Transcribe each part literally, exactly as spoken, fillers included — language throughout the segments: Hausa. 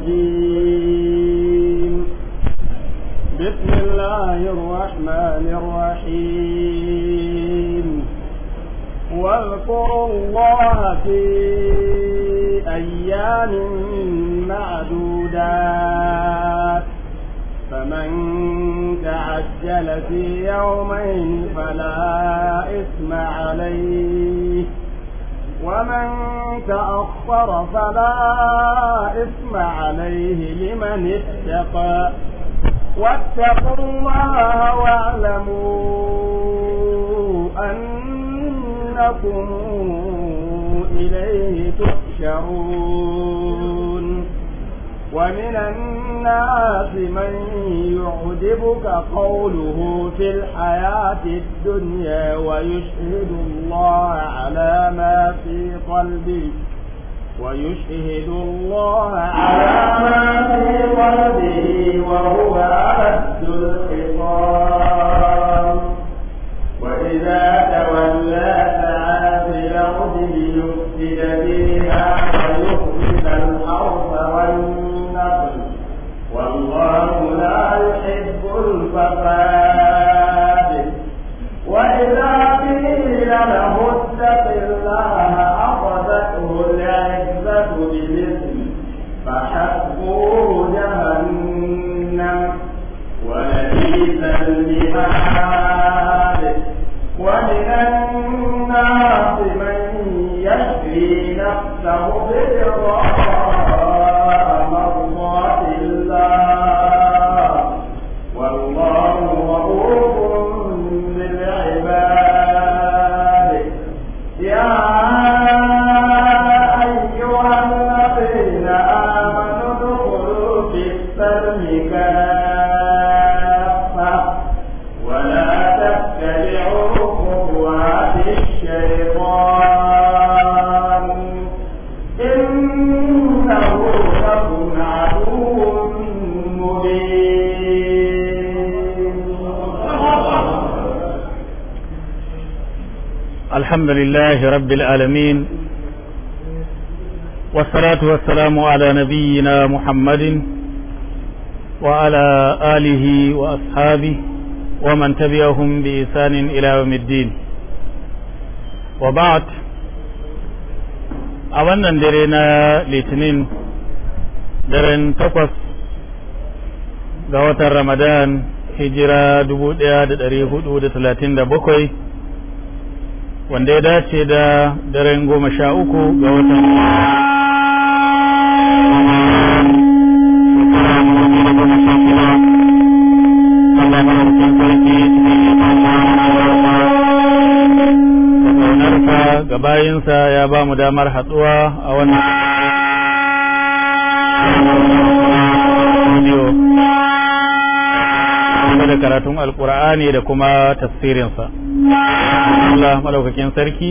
الرجيم بسم الله الرحمن الرحيم واذكروا الله في أيام معدودات فمن تعجل في يومين فلا إثم عليه ومن تأخر فلا إثم عليه لمن اتقى واتقوا الله واعلموا أنكم إليه تحشرون ومن الناس من يعجبك قوله في الحياة الدنيا ويشهد الله على ما في قلبه ويشهد الله على ما في قلبه وهو ألد الخصام وإذا تولى سعى في الأرض ليفسد فيها ويخرج الحرث والنسل والله لا يحب الفساد وإذا قيل له اتق الله أخذته العزة بالإثم فحسبه جهنم ولبئس المهاد ومن الناس من يشري نفسه ابتغاء مرضات الله والله رؤوف بالعباد يا أيها الذين آمنوا ادخلوا في السلم كافة ولا تتبعوا خطوات الشيطان إنه لكم عدو مبين. الحمد لله رب العالمين والصلاة والسلام على نبينا محمد وعلى آله وأصحابه ومن تبعهم بإحسان إلى يوم الدين وبعد a wannan dare na litinin daren takwas ga watan ramadan hijira dubu ɗaya da ɗari hudu da talatin da bakwai wanda ya dace da daren goma sha uku ga watan ga bayinsa ya ba mu damar hatsuwa a wannan video da karatun alkur'ani da kuma tafsirinsa. Allah madaukakin sarki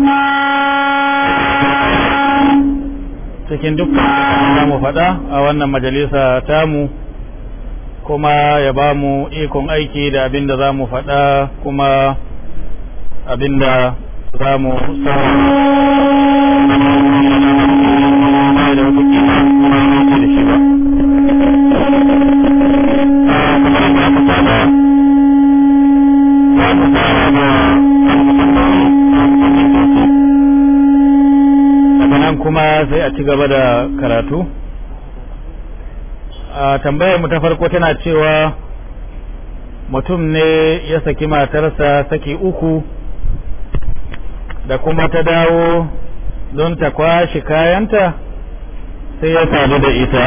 cikin dukkan da mu faɗa a wannan majalisa tamu kuma ya ba mu ikon aiki da abin da za mu faɗa kuma abin da za mu nan kuma sai a ci gaba da karatu. A tambayar mu ta farko tana cewa mutum ne ya saki matarsa saki uku da kuma ta dawo don ta kwashi kayanta sai ya sadu da ita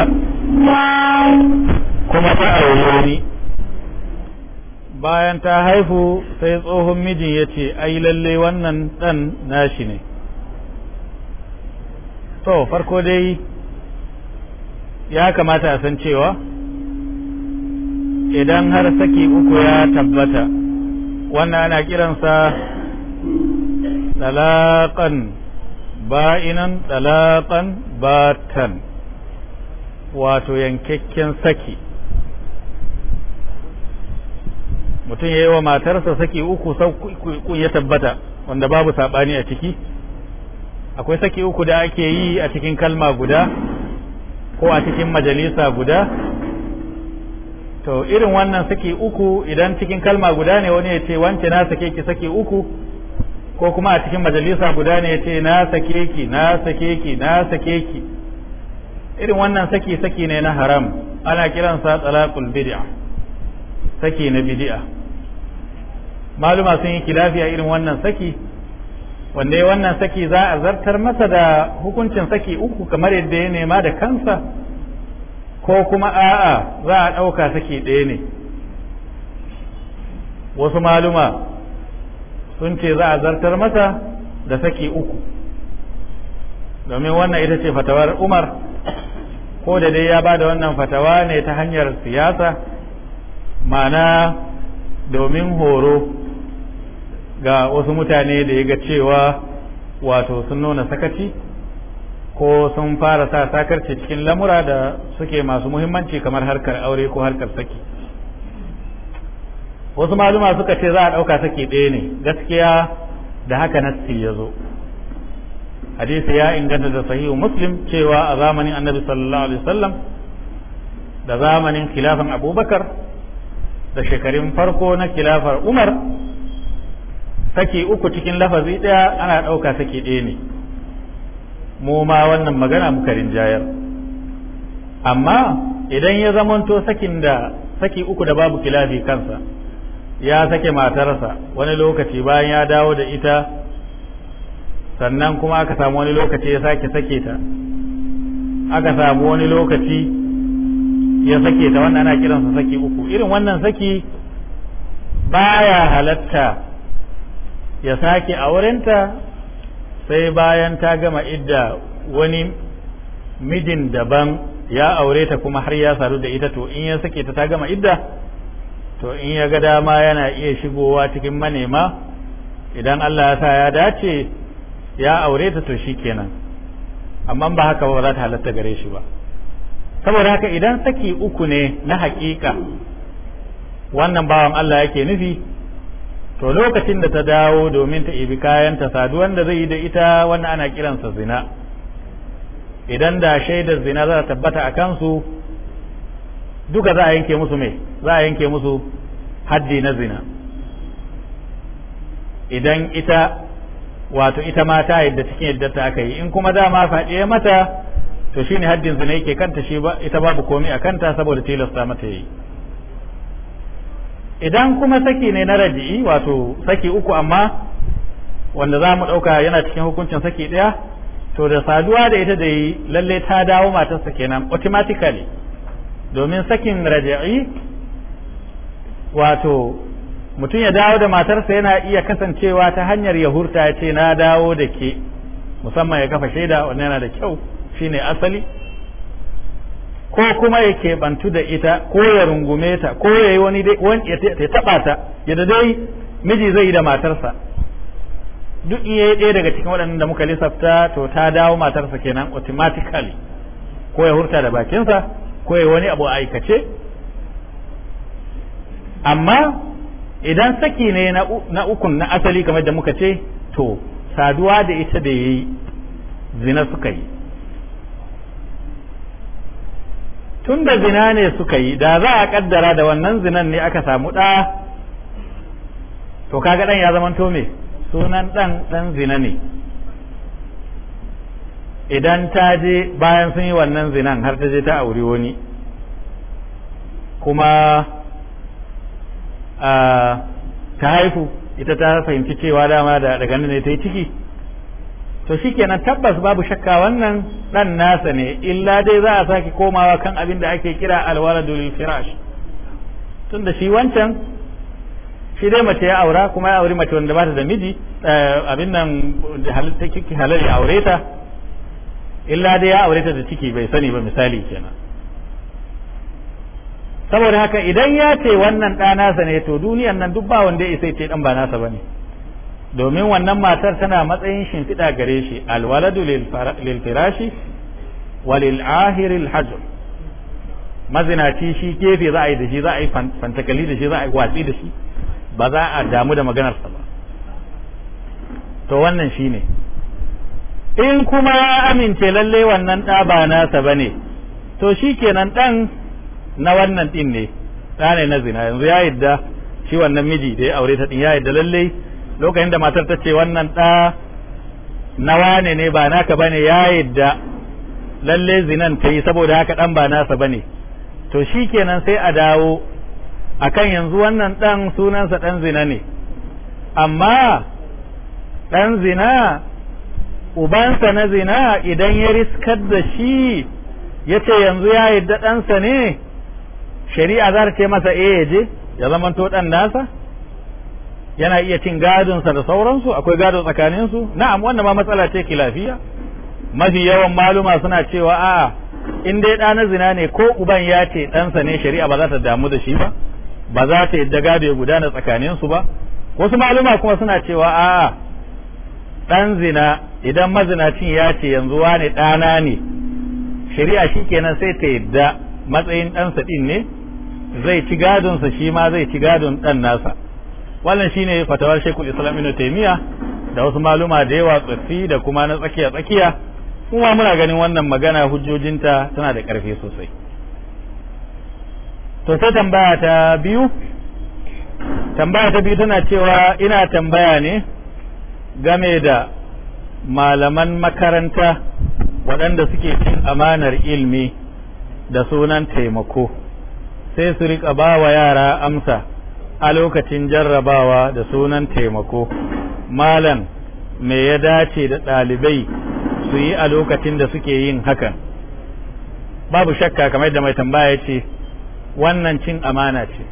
kuma ta aure bayan ta haifu sai tsohon mijin ya ce ai lalle wannan dan nashi ne. to farko dai ya kamata a san cewa idan har saki uku ya tabbata wannan ana kiransa talaqan ba'inan talaqan batan wato yankakken saki. mutum ya yi wa matarsa saki uku sau ya tabbata wanda babu saɓani a ciki. akwai saki uku da ake yi a cikin kalma guda ko a cikin majalisa guda, to irin wannan saki uku idan cikin kalma guda ne wani ya ce wance na sake ki saki uku, ko kuma a cikin majalisa guda ne ya ce na sake ki na sake ki na sake ki, irin wannan saki saki ne na haram, ana kiransa talaqul bid'a, saki na bid'a. maluma sun yi kilafi a irin wannan saki, wanda ya wannan saki za a zartar masa da hukuncin saki uku kamar yadda ya nema da kansa, ko kuma a'a za a ɗauka saki ɗaya ne. Wasu maluma sun ce za a zartar masa da saki uku, domin wannan ita ce fatawar Umar, ko da dai ya ba da wannan fatawa ne ta hanyar siyasa, ma'ana domin horo ga wasu mutane da ya ga cewa wato sun nuna sakaci ko sun fara sa sakarci cikin lamura da suke masu muhimmanci kamar harkar aure ko harkar saki. Wasu maluma suka ce za a ɗauka saki ɗaya ne, gaskiya da haka nassi ya zo. Hadisi ya inganta da sahihu Muslim cewa a zamanin Annabi sallallahu alaihi wasallam da zamanin khilafan Abubakar da shekarun farko na khilafar Umar, saki uku cikin lafazi ɗaya ana ɗauka saki ɗaya ne. Mu ma wannan magana muka rinjayar, amma idan ya zamanto sakin da saki uku da babu kilafi kansa, ya sake matarsa wani lokaci bayan ya dawo da ita, sannan kuma aka samu wani lokaci ya sake sake ta, aka samu wani lokaci ya sake ta, wannan ana kiransa saki uku. Irin wannan saki baya halatta ya sake aurenta sai bayan ta gama idda, wani mijin daban ya aure ta kuma har ya sadu da ita, to in ya sake ta ta gama idda, to in ya ga dama yana iya shigowa cikin manema, idan Allah ya sa ya dace ya aure ta to shikenan, amma ba haka ba za ta halatta gare shi ba. Saboda haka idan saki uku ne na haƙiƙa wannan bawan Allah yake nufi, to lokacin da ta dawo domin ta ibi kayanta, saduwan da zai yi da ita wannan ana kiransa zina. Idan da shaidar zina za ta tabbata a kansu, duka za a yanke musu mai za a yanke musu haddi na zina. Idan ita wato ita ma ta yadda cikin yadda ta aka yi, in kuma dama faɗiye mata to shine haddin zina yake kanta, shi ba ita babu komai a kanta saboda tilasta mata yi. Idan kuma saki ne na raji'i, wato saki uku amma wanda za mu ɗauka yana cikin hukuncin saki ɗaya, to da saduwa da ita da yi lalle ta dawo matarsa kenan automatically, domin sakin raji'i wato mutum ya dawo da matarsa yana iya kasancewa ta hanyar ya hurta ya ce na dawo da ke, musamman ya kafa shaida, wannan yana da kyau, shine asali, ko kuma ya keɓantu da ita ko ya rungume ta ko ya yi wani ya taɓa ta yadda dai miji zai yi da matarsa, duk iya ɗaya daga cikin waɗannan da muka lissafta to ta dawo matarsa kenan automatically, ko ya hurta da bakinsa ko ya wani abu aikace. Amma idan saki ne na ukun na asali kamar da muka ce, to saduwa da ita da yayi zina suka yi, tun da zina ne suka yi, da za a kaddara da wannan zinan ne aka samu ɗa, to kaga ɗan ya zamanto me sunan ɗan ɗan zina ne. Idan ta je bayan sun yi wannan zinan har ta je ta auri wani, kuma ta haifu, ita ta fahimci cewa dama da daga nan ne ta yi ciki, to shikenan tabbas babu shakka wannan dan nasa ne, illa dai za a sake komawa kan abin da ake kira alwaladu lil firash, tunda shi wancan shi dai mace ya aura kuma ya auri mace wanda ba ta da miji, abin nan halitta kiki halal ya aure ta, illa dai ya aure ta da ciki bai sani ba misali kenan. Saboda haka idan ya ce wannan ɗa nasa ne, to duniyan nan duk ba wanda ya isa ce dan ba nasa bane, domin wannan matar tana matsayin shimfiɗa gare shi, alwaladu lil firashi wa lil ahiril hajr. Mazinaci shi gefe za a yi da shi, za a yi fantakali da shi, za a yi watsi da shi, ba za a damu da maganarsa ba. To wannan shi ne. In kuma amince lalle wannan ɗa ba nasa bane, to shikenan dan na wannan din ne da ne na zina yanzu ya yadda shi wannan miji da ya aure ta din ya yadda lalle lokacin da matar ta ce wannan da na wane ne ba naka bane ya yadda lalle zinan ta yi saboda haka dan ba nasa bane to shikenan sai a dawo akan yanzu wannan dan sunansa dan zina ne amma dan zina ubansa na zina idan ya riskar da shi yace yanzu ya yadda ɗansa ne shari'a za ta ce masa eh ya je ya zamanto dan nasa yana iya cin gadonsa da sauransu akwai gado tsakaninsu na'am wannan ma matsala ce kilafiya mafi yawan maluma suna cewa a'a in dai ɗa na zina ne ko uban ya ce ɗansa ne shari'a ba za ta damu da shi ba ba za ta yadda gado ya gudana tsakaninsu ba wasu maluma kuma suna cewa a'a ɗan zina idan mazinacin ya ce yanzu wane ɗana ne shari'a shikenan sai ta yadda matsayin ɗansa ɗin ne zai ci gadonsa shi ma zai ci gadon ɗan nasa wannan shine fatawar Sheikhul Islam Ibn Taymiyyah da wasu maluma da yawa tsaffi da kuma na tsakiya tsakiya kuma muna ganin wannan magana hujjojinta tana da ƙarfi sosai to sai tambaya ta biyu tambaya ta biyu tana cewa ina tambaya ne game da malaman makaranta waɗanda suke cin amanar ilmi da sunan taimako sai su riƙa ba wa yara amsa a lokacin jarrabawa da sunan taimako malam me ya dace da ɗalibai su yi a lokacin da suke yin hakan babu shakka kamar da mai tambaya ce wannan cin amana ce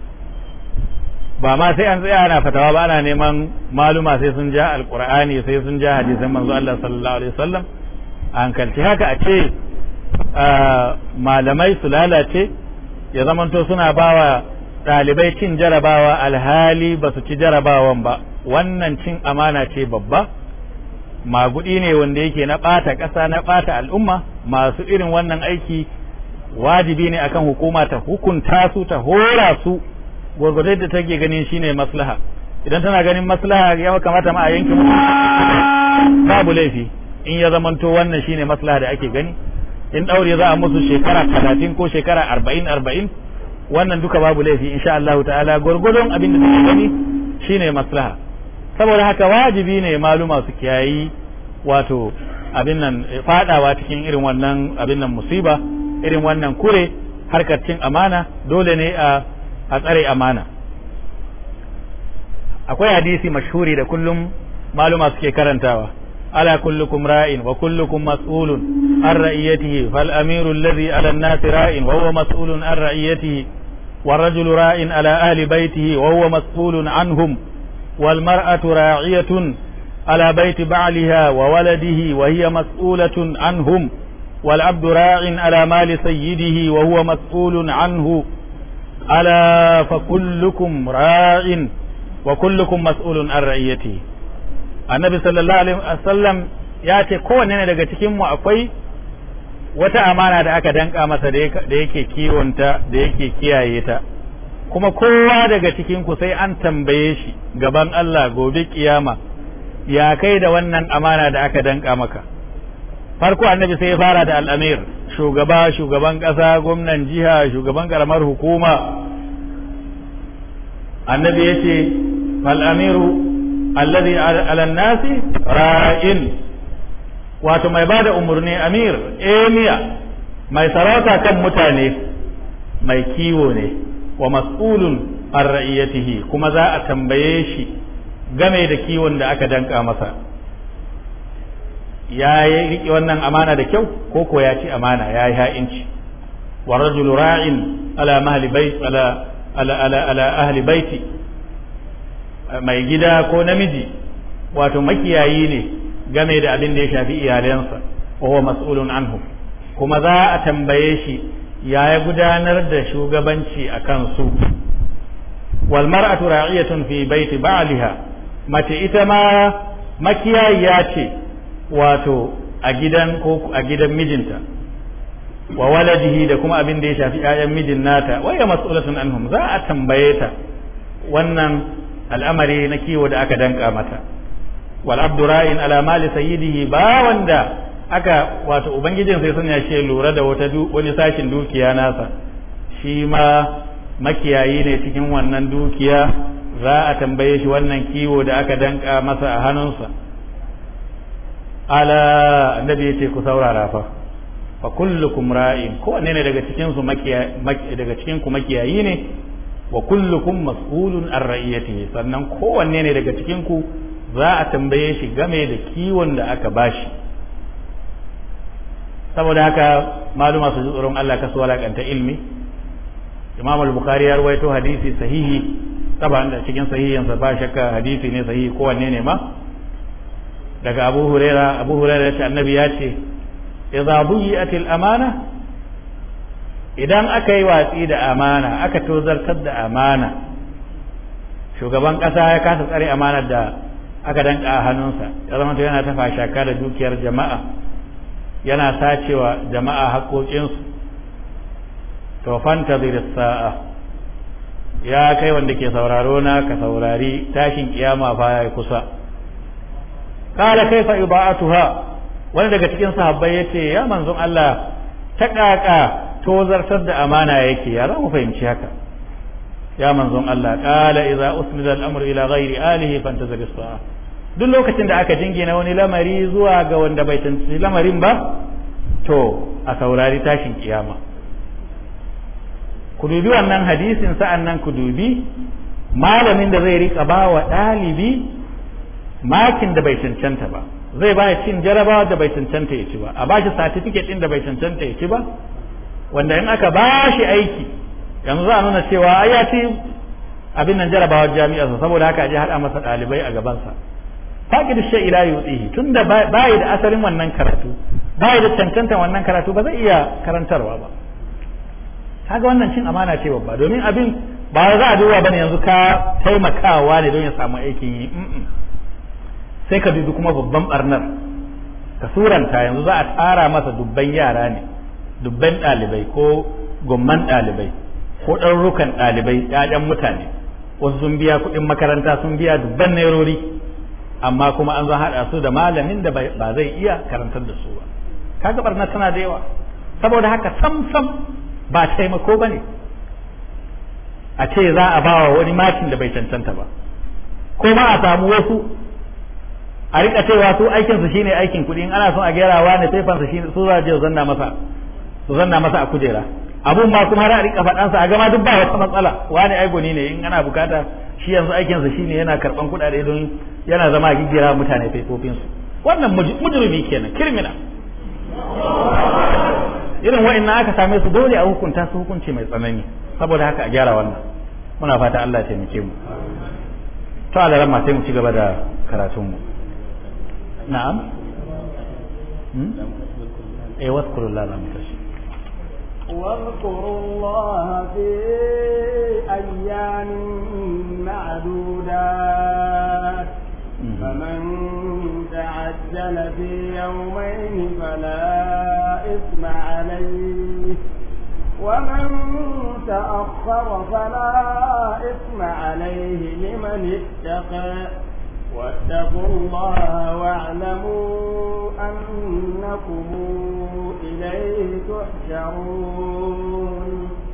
ba ma sai an tsaya ana fatawa ba ana neman maluma sai sun ja alqur'ani sai sun ja hadisan manzo Allah sallallahu alaihi wasallam an kalci haka a ce malamai su lalace ya zamanto suna bawa ɗalibai cin jarabawa alhali ba su ci jarabawan ba wannan cin amana ce babba magudi ne wanda yake na ɓata ƙasa na ɓata al'umma masu irin wannan aiki wajibi ne akan hukuma ta hukunta su ta hora su gwargwadon da take ganin shine maslaha idan tana ganin maslaha ya kamata ma a yanke musu babu laifi in ya zamanto wannan shine maslaha da ake gani in daure za a musu shekara talatin ko shekara arba'in arba'in wannan duka babu laifi insha Allah ta'ala gwargwadon abin da take gani shine maslaha saboda haka wajibi ne maluma su kiyayi wato abin nan fadawa cikin irin wannan abin nan musiba irin wannan kure harkar cin amana dole ne a a tsare amana akwai hadisi mashhuri da kullum maluma suke karantawa ala kullukum ra'in wa kullukum mas'ulun an ra'iyatihi fal amiru alladhi ala an-nas ra'in wa huwa mas'ulun an ra'iyatihi والرجل راء على أهل بيته وهو مسؤول عنهم والمرأة راعية على بيت بعلها وولده وهي مسؤولة عنهم والعبد راع على مال سيده وهو مسؤول عنه ألا فكلكم راع وكلكم مسؤول عن رعيته النبي صلى الله عليه وسلم yace kowanne ne daga cikin mu akwai wata amana da aka danka masa da yake kiwonta da yake kiyaye ta kuma kowa daga cikin ku sai an tambaye shi gaban Allah gobe kiyama ya kai da wannan amana da aka danka maka farko annabi sai ya fara da al'amir shugaba shugaban kasa gwamnan jiha shugaban karamar hukuma annabi yace fal amiru alladhi ala an-nasi ra'in wato mai bada umurni amir emiya mai sarauta kan mutane mai kiwo ne wa mas'ulun an ra'iyatihi kuma za a tambaye shi game da kiwon da aka danka masa ya yi riƙe wannan amana da kyau ko ko ya ci amana ya yi ha'inci wa rajulu ra'in ala mahli bait ala ala ala ala ahli baiti mai gida ko namiji wato makiyayi ne game da abin da ya shafi iyalansa wa huwa mas'ulun anhu kuma za a tambaye shi ya ya gudanar da shugabanci akan su wal mar'atu ra'iyatun fi baiti ba'liha mace ita ma makiyayiya ce wato a gidan ko a gidan mijinta wa waladihi da kuma abin da ya shafi ƴaƴan mijin nata wa ya mas'ulatun anhum za a tambaye ta wannan al'amari na kiwo da aka danka mata wal abdu ra'in ala mali sayyidihi ba wanda aka wato ubangijin sai sanya shi lura da wata wani sashin dukiya nasa shi ma makiyayi ne cikin wannan dukiya za a tambaye shi wannan kiwo da aka danka masa a hannunsa ala annabi yace ku saurara fa fa kullukum ra'in ko ne daga cikin su makiyayi daga cikin ku makiyayi ne wa kullukum mas'ulun an ra'iyatihi sannan kowanne ne daga cikin ku za a tambaye shi game da kiwon da aka bashi saboda haka maluma su ji tsoron Allah ka su walakanta ilmi Imam al-Bukhari ya rawaito hadisi sahihi taban da cikin sahihinsa ba shakka hadisi ne sahihi kowanne ne ma daga Abu Huraira Abu Huraira ya ce annabi ya ce idza buyi'at al-amana idan aka yi watsi da amana aka tozartar da amana shugaban kasa ya kasa tsare amanar da aka danka a hannunsa ya zama to yana ta fashaka da dukiyar jama'a yana sacewa jama'a haƙoƙinsu to fantazir sa'a ya kai wanda ke sauraro na ka saurari tashin kiyama fa ya kusa kala kaifa iba'atuha wani daga cikin sahabbai yace ya manzon Allah ta kaka tozartar da amana yake ya mu fahimci haka ya manzon Allah kala idza usnida al-amru ila ghairi alihi fantazir as-sa'a duk lokacin da aka jingina wani lamari zuwa ga wanda bai tantance lamarin ba to a saurari tashin kiyama ku dubi wannan hadisin sa'an nan ku dubi malamin da zai rika ba wa ɗalibi makin da bai cancanta ba zai ba cin jarabawa da bai cancanta ya ci ba a ba shi certificate ɗin da bai cancanta ya ci ba wanda in aka ba shi aiki yanzu za a nuna cewa ai ya ci abin nan jarabawar jami'arsa saboda haka je haɗa masa ɗalibai a gabansa faƙi da shai ila yutsihi tun da bayi da asalin wannan karatu bayi da cancanta wannan karatu ba zai iya karantarwa ba kaga wannan cin amana ce babba domin abin ba za a duba bane yanzu ka taimakawa ne don ya samu aikin yi sai ka dubi kuma babban barnar ka suranta yanzu za a tsara masa dubban yara ne dubban ɗalibai ko gomman ɗalibai ko ɗarurrukan ɗalibai ƴaƴan mutane wasu sun biya kuɗin makaranta sun biya dubban nairori amma kuma an zo haɗa su da malamin da ba zai iya karantar da su ba kaga barnar tana da yawa saboda haka sam sam ba taimako ba ne a ce za a ba wa wani makin da bai cancanta ba ko ma a samu wasu a rika cewa su aikinsu shine aikin kuɗi in ana son a gyarawa ne sai fansa shine su za je su zanna masa su zanna masa a kujera abun ba kuma har a rika faɗansa a gama duk ba wata matsala wani aigoni ne in ana bukata shi yanzu aikinsa shine yana karɓan kuɗaɗe don yana zama a giggira mutane faifofinsu wannan mujrimi kenan kirmina irin wa'annan aka same su dole a hukunta su hukunci mai tsanani saboda haka a gyara wannan muna fata Allah ya taimake mu to Allah ramma sai mu ci gaba da karatun mu na'am hmm? eh wazkurullah la mutashi واذكروا الله في أيام معدودات فمن تعجل في يومين فلا إثم عليه ومن تأخر فلا إثم عليه لمن اتقى واتقوا الله واعلموا أنكم إليه تحشرون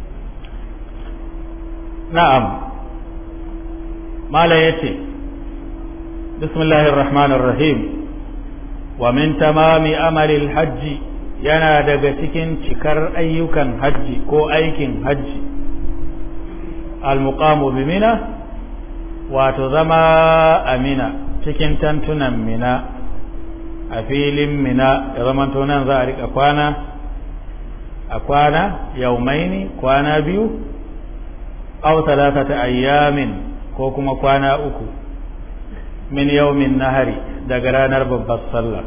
نعم ما لا يتي بسم الله الرحمن الرحيم ومن تمام أمل الحج yana daga cikin cikar ayyukan hajji ko aikin hajji al-muqamu bi mina wato zama a mina cikin tantunan mina a filin mina ya zama nan za a rika kwana a kwana yaumaini kwana biyu aw thalathata ayyamin ko kuma kwana uku min yawmin nahari daga ranar babbar sallah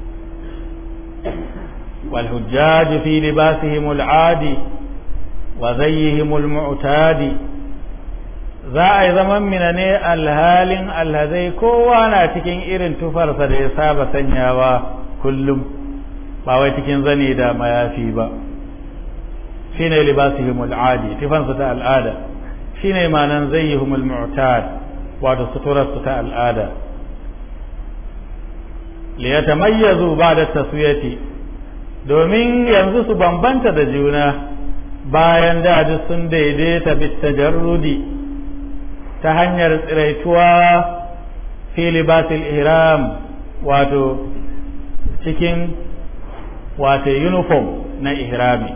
wal hujjaj fi libasihim al aadi wa zayyihim al mu'tadi za a yi zaman mina ne alhalin alhazai kowa na cikin irin tufarsa da ya saba sanyawa kullum ba wai cikin zane da mayafi ba shine libasihim al aadi tufansa ta al'ada shine manan zayyihum al mu'tad wato suturarsu ta al'ada liyatamayyazu ba'da taswiyati domin yanzu su bambanta da juna bayan da duk sun daidaita bitajarrudi ta hanyar tsiraituwa fi libasil ihram wato cikin wato uniform na ihrami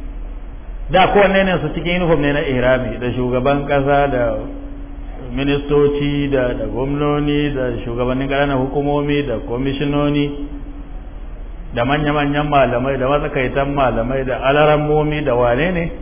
da kowanne ne su cikin uniform ne na ihrami da shugaban kasa da ministoci da da gwamnoni da shugabannin ƙananan hukumomi da komishinoni da manya-manyan malamai da matsakaitan malamai da alarammomi da wane ne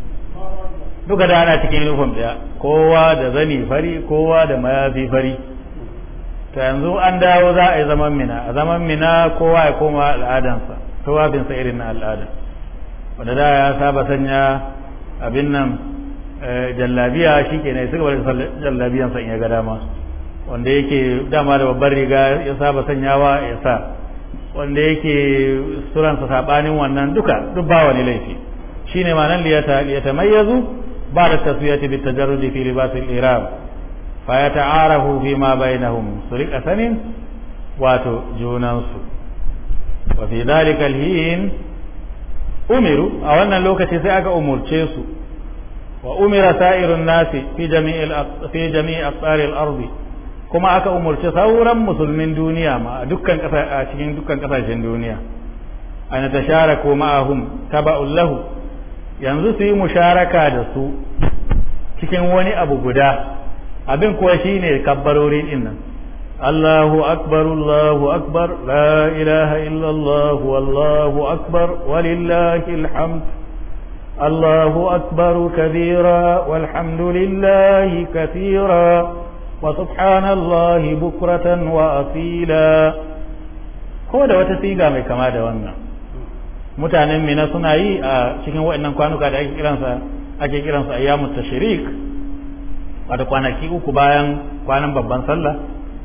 duka da ana cikin uniform ɗaya kowa da zani fari kowa da mayafi fari ta yanzu an dawo za a yi zaman mina a zaman mina kowa ya koma al'adansa tawafinsa irin na al'ada wanda da ya saba sanya abin nan jallabiya shi ke ne suka bari jallabiyansa in ya ga dama wanda yake dama da babbar riga ya saba sanyawa ya sa wanda yake suransa sabanin wannan duka duk ba wani laifi shine ma'anar liyata liyatamayyazu ba da taswiyati bit tajarrudi fi libasil ihram fa yata'arafu fi ma bainahum surika sanin wato junansu wa fi dhalika alhin umiru a wannan lokaci sai aka umurce su wa umira sa'irun nasi fi jami'il fi jami'i aqtar al-ard kuma aka umurce sauran musulmin duniya ma dukkan kasa a cikin dukkan kasashen duniya ana tasharaku ma'ahum taba'un lahu yanzu su yi musharaka da su cikin wani abu guda abin kuwa shine kabbarori din nan Allahu akbar Allahu akbar la ilaha illa Allah wallahu akbar walillahil hamd Allahu akbar kabira walhamdulillahi kathira wa subhanallahi bukratan wa asila ko da wata siga mai kama da wannan mutanen Mina suna yi a cikin waɗannan kwanuka da ake kiransa ake kiransa ayyamut tashrik wato kwanaki uku bayan kwanan babban sallah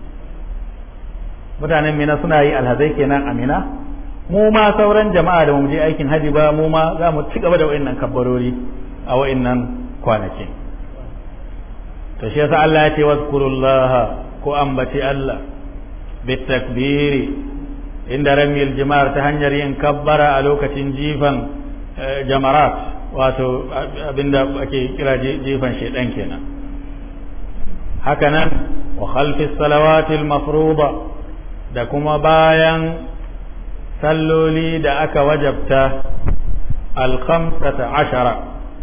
mutanen Mina suna yi alhazai kenan a Mina mu ma sauran jama'a da mu je aikin haji ba mu ma za mu ci gaba da waɗannan kabbarori a waɗannan kwanaki to shi yasa Allah ya ce wazkurullaha ko ambaci Allah bitakbiri inda ramil jimar ta hanyar yin kabbara a lokacin jifan jamarat wato abinda ake kira jifan shedan kenan hakanan wa khalfi salawati al-mafruḍa da kuma bayan salloli da aka wajabta al-khamsata ashara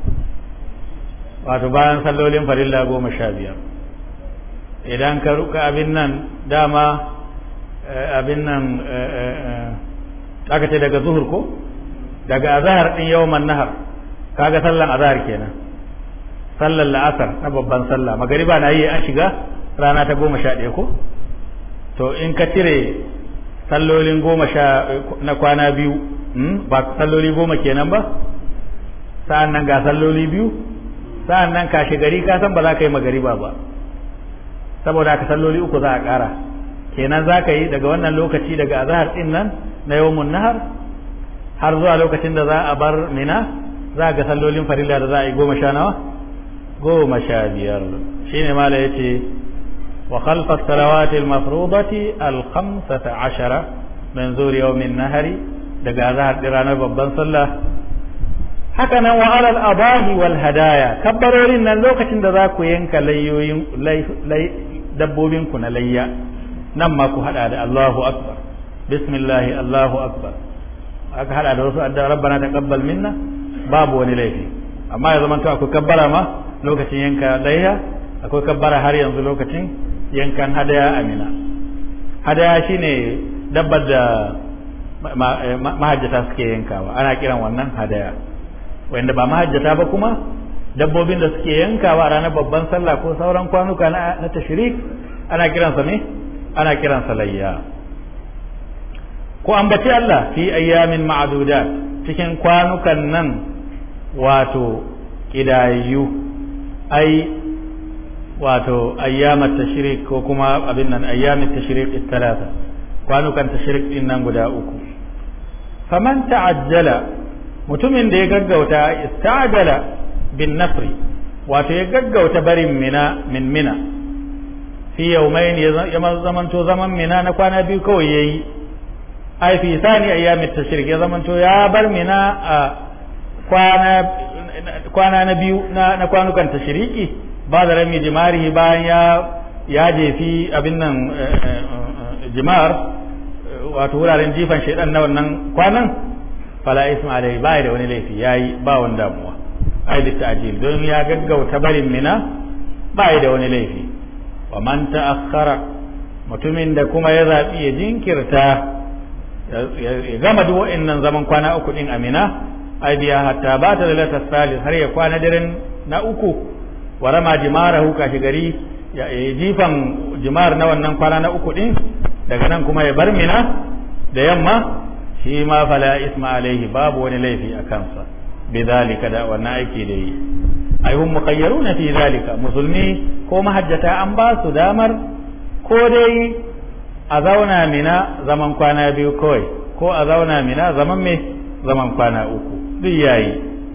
wato bayan sallolin farilla goma sha biyar idan ka ruka abin nan dama abin nan aka ce daga zuhur ko daga azhar din yawman nahar kaga sallan azhar kenan sallan la'asar na babban sallah magariba na yi an shiga rana ta goma sha ɗaya ko to in ka cire sallolin goma sha na kwana biyu ba salloli goma kenan ba sa'an nan ga salloli biyu sa'an nan kashe gari ka san ba za ka yi magariba ba saboda ka salloli uku za a ƙara kenan za ka yi daga wannan lokaci daga azahar ɗin nan na yawmun nahar har zuwa lokacin da za a bar mina za ga sallolin farilla da za a yi goma sha nawa goma sha biyar shine mala yace wa khalfa salawati al-mafrudati al-khamsata ashara min zuri yawmin nahari daga azahar ɗin ranar babban sallah haka nan wa alal abahi wal hadaya kabbarorin nan lokacin da za ku yanka layyoyin dabbobin ku na layya nan ma ku hada da Allahu akbar bismillah Allahu akbar aka hada da wasu adda rabbana taqabbal minna babu wani laifi amma ya zamanta akwai kabbara ma lokacin yanka layya akwai kabbara har yanzu lokacin yankan hadaya amina hadaya shine dabbar da mahajjata suke yankawa ana kiran wannan hadaya wanda ba mahajjata ba kuma dabbobin da suke yankawa ranar babban sallah ko sauran kwanuka na tashrik ana kiransa ne ana kiransa layya ko ambaci Allah fi ayyamin ma'dudat cikin kwanukan nan wato kidayyu ai wato ayyamat tashrik ko kuma abin nan ayyamit tashrik talata kwanukan tashrik din nan guda uku faman ta'ajjala mutumin da ya gaggauta istajala bin nafri wato ya gaggauta barin mina min mina fi yawmayn ya zamanto zaman mina na kwana biyu kawai yayi ai fi sani ayyamit tashrik ya zamanto ya bar mina a kwana kwana na biyu na na kwanukan tashriki ba da rami jimari bayan ya ya jefi abin nan jimar wato wuraren jifan shaidan na wannan kwanan fala isma alai bai da wani laifi yayi ba wani damuwa ai da ta'jil don ya gaggauta barin mina bai da wani laifi wa man ta'akhkhara mutumin da kuma ya zabi ya jinkirta ya gama duk wa'annan zaman kwana uku din amina ai biya hatta ba ta lalata salis har ya kwana daren na uku wa rama jimarahu kashi gari ya jifan jimar na wannan kwana na uku din daga nan kuma ya bar mina da yamma shi ma fala isma alaihi babu wani laifi a kansa bidhalika da wannan aiki da yi ai hum muqayyaruna fi zalika musulmi ko mahajjata an ba su damar ko dai a zauna mina zaman kwana biyu kawai ko a zauna mina zaman me zaman kwana uku duk yayi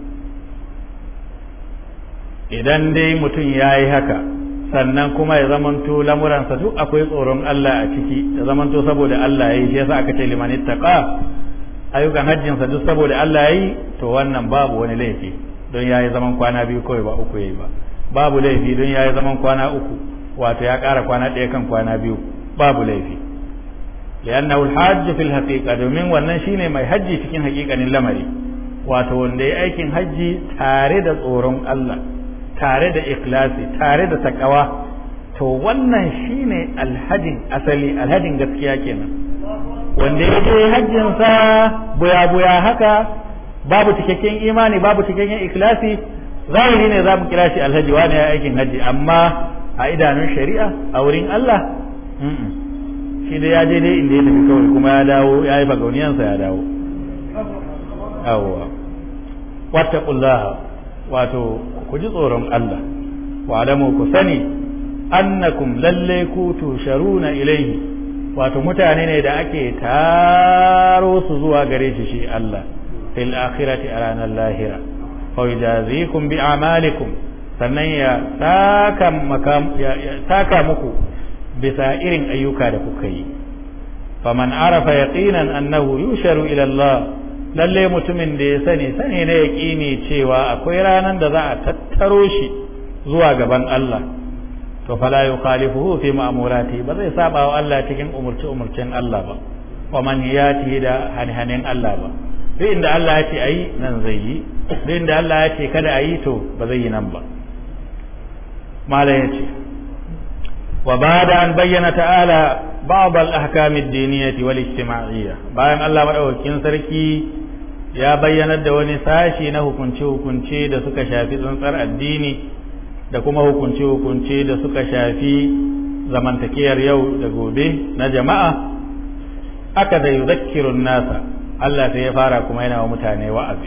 idan dai mutum yayi haka sannan kuma ya zamanto lamuransa duk akwai tsoron Allah a ciki ya zamanto saboda Allah yayi shi yasa aka ce liman ittaqa ayyukan hajjinsa duk saboda Allah yayi to wannan babu wani laifi don yayi zaman kwana biyu kawai ba uku yayi ba babu laifi don yayi zaman kwana uku wato ya ƙara kwana ɗaya kan kwana biyu babu laifi li'annahu al-hajj fil haqiqa domin wannan shine mai hajji cikin haƙiƙanin lamari wato wanda ya aikin hajji tare da tsoron Allah tare da ikhlasi tare da takawa to wannan shine alhajin asali alhajin gaskiya kenan wanda ya je hajjin sa buya buya haka babu cikakken imani babu cikakken ikhlasi zahiri ne za mu kira shi alhaji wani ya aikin hajji amma a idanun shari'a a wurin Allah shi da ya je dai inda ya tafi kawai kuma ya dawo ya yi fagauniyansa ya dawo awwa wattaqullaha wato ku ji tsoron Allah wa alamu ku sani annakum lalle ku tusharuna ilaihi wato mutane ne da ake taro su zuwa gare shi shi Allah fil akhirati a ranar lahira fa yajazikum bi a'malikum sannan ya saka makam ya saka muku bisa irin ayyuka da kuka yi faman arafa yaqinan annahu yusharu ila Allah lalle mutumin da ya sani sani ne yaqini cewa akwai ranan da za a tattaro shi zuwa gaban Allah to fala yukhalifuhu fi ma'murati ba zai saba wa Allah cikin umurci umurcin Allah ba wa manhiyati da hanhanin Allah ba duk inda Allah ya ce ayi nan zai yi duk inda Allah ya ce kada ayi to ba zai yi nan ba mala yace wa ba'da an bayyana ta'ala ba'd al-ahkam ad-diniyyah wal ijtima'iyyah bayan Allah madaukakin sarki ya bayyana da wani sashi na hukunce hukunce da suka shafi tsantsar addini da kuma hukunce hukunce da suka shafi zamantakiyar yau da gobe na jama'a aka da yuzakkirun nasa Allah sai ya fara kuma yana wa mutane wa'azi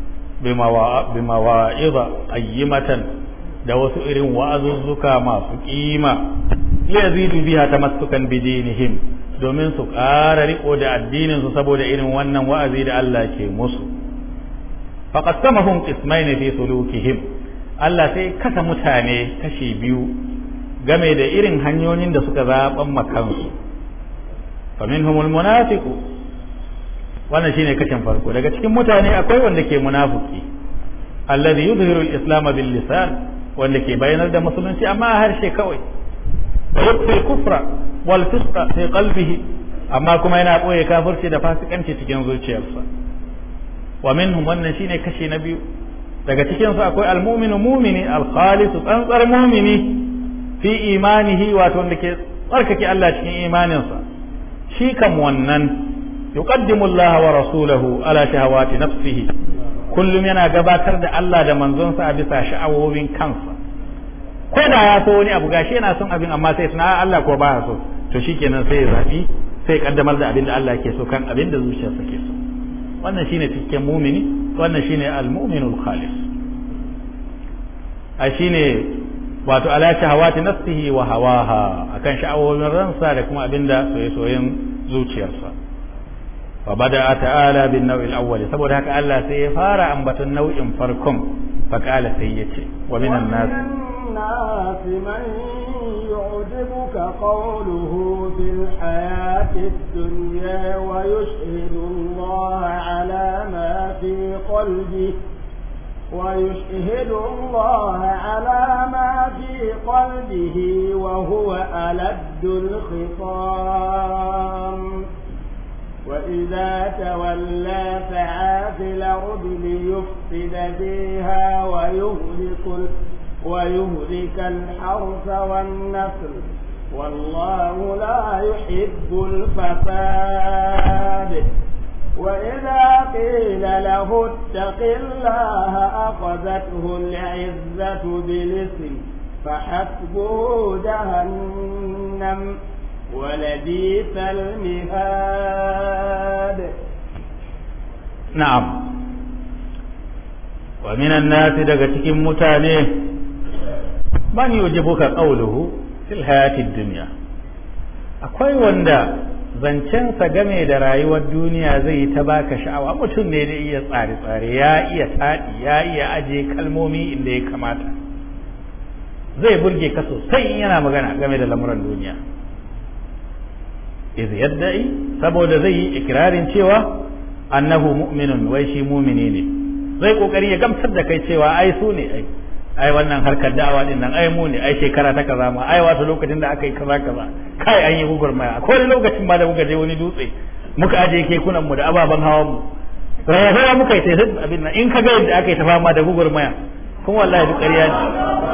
bima wa'iza qayyimatan da wasu irin wa'azuzzuka masu kima liyazidu biha tamassukan bidinihim domin su ƙara riko da addinin su saboda irin wannan wa'azi da Allah ke musu faqassamahum qismayn fi sulukihim Allah sai kasa mutane kashi biyu game da irin hanyoyin da suka zaban makansu faminhumul munafiqu wannan shine kashin farko daga cikin mutane akwai wanda ke munafiki alladhi yuzhiru al-islam bil lisan wanda ke bayanar da musulunci amma a harshe kawai wa yukfi kufra wal fisqa fi qalbihi amma kuma yana boye kafirci da fasikanci cikin zuciyarsa wa minhum wannan shine kashi na biyu daga cikin su akwai al-mu'minu mu'mini al-khalis tsantsar mu'mini fi imanihi wato wanda ke tsarkake Allah cikin imaninsa shi kam wannan yuqaddimu Allah wa rasulahu ala shahawati nafsihi kullum yana gabatar da Allah da manzonsa a bisa sha'awowin kansa ko da ya so wani abu gashi yana son abin amma sai tana Allah ko ba so to shikenan sai ya zabi sai kaddamar da abin da Allah ke so kan abin da zuciyarsa ke so wannan shine cikakken mu'mini wannan shine al-mu'minul khalis a shine wato ala shahawati nafsihi wa hawaha akan sha'awowin ransa da kuma abin da soyayyen zuciyarsa wa bada ta'ala bin naw'il awwal saboda haka Allah sai ya fara ambaton nau'in farkon fa kala sai yace wa minan nas الناس من يعجبك قوله في الحياة الدنيا ويشهد الله على ما في قلبه ويشهد الله على ما في قلبه وهو ألد الخصام وإذا تولى سعى في الأرض ليفسد فيها ويهلك ويهلك الحرث والنسل والله لا يحب الفساد وإذا قيل له اتق الله أخذته العزة بالإثم فحسبه جهنم ولبئس المهاد. نعم. ومن الناس daga cikin mutane man yujibuka qawluhu fil hayatid dunya, akwai wanda zancensa game da rayuwar duniya zai yi ta baka sha'awa. Mutum ne da iya tsare-tsare, ya iya taɗi, ya iya aje kalmomi inda ya kamata, zai burge ka sosai yana magana game da lamuran duniya. iz yadda'i, saboda zai yi ikirarin cewa annahu mu'minun, wai shi mumini ne, zai kokari ya gamsar da kai cewa ai su ne ai ai wannan harkar da'awa din nan ai mu ne, ai shekara ta kaza ma, ai wato lokacin da aka yi kaza kaza, kai an yi gugurmaya, akwai wani lokacin ma da muka je wani dutse muka aje kekunan mu da ababen hawan mu, rayuwa muka yi sai abin nan, in ka ga yadda aka yi ta fama da gugurmaya, kuma wallahi duk ƙarya ne.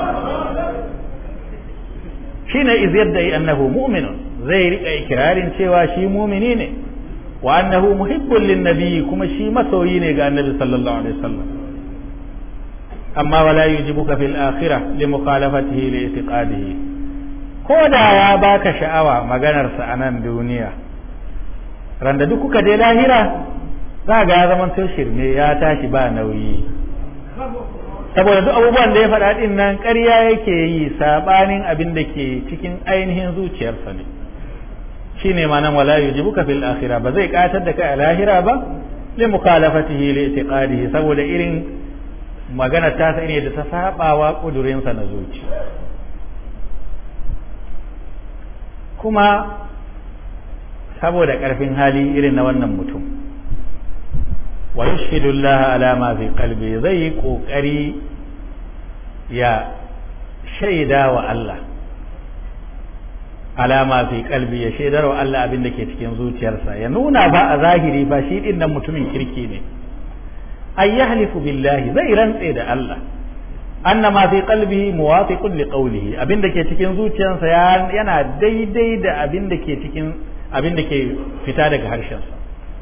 shine iz yadda'i annahu mu'minun, zai rika ikirarin cewa shi mumini ne, wa annahu muhibbun lin nabi, kuma shi masoyi ne ga annabi sallallahu alaihi wasallam. amma wala yujibuka fil akhirah li mukhalafatihi li i'tiqadihi, ko da ya baka sha'awa maganar sa a nan duniya, randa duk kuka je lahira za ga ya zama sai shirme, ya tashi ba nauyi, saboda duk abubuwan da ya faɗa din nan ƙarya yake yi, sabanin abin da ke cikin ainihin zuciyarsa ne. shine ma'anar wala yujibuka fil akhirah, ba zai katar da kai a lahira ba li mukhalafatihi li i'tiqadihi, saboda irin magana ta sa ne da ta sabawa kudurinsa na zuci. kuma saboda karfin hali irin na wannan mutum, wa yushhidu Allah ala ma fi qalbi, zai yi kokari ya shaida wa Allah alama fi kalbi, ya shaidar wa Allah abin da ke cikin zuciyarsa, ya nuna ba a zahiri ba shi din nan mutumin kirki ne. ay yahlifu billahi, zai rantse da Allah, anna ma fi qalbihi muwafiqun li qawlihi, abin da ke cikin zuciyarsa yana daidai da abin da ke cikin abin da ke fita daga harshensa.